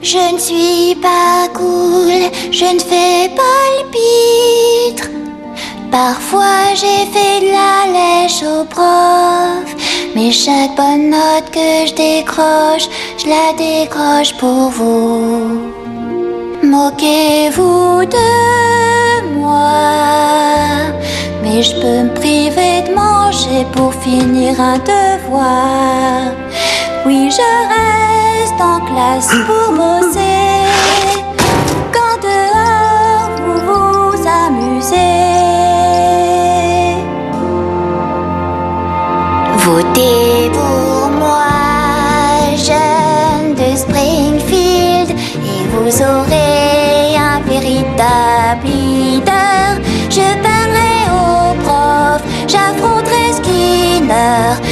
Je ne suis pas cool, je ne fais pas le pitre. Parfois j'ai fait de la lèche au prof, mais chaque bonne note que je décroche, je la décroche pour vous. Moquez-vous de moi, mais je peux me priver de manger pour finir un devoir. Oui, je reste en classe pour bosser, quand dehors vous vous amusez. Votez pour moi, jeune de Springfield, et vous aurez un véritable leader. Je parlerai au prof, j'affronterai Skinner,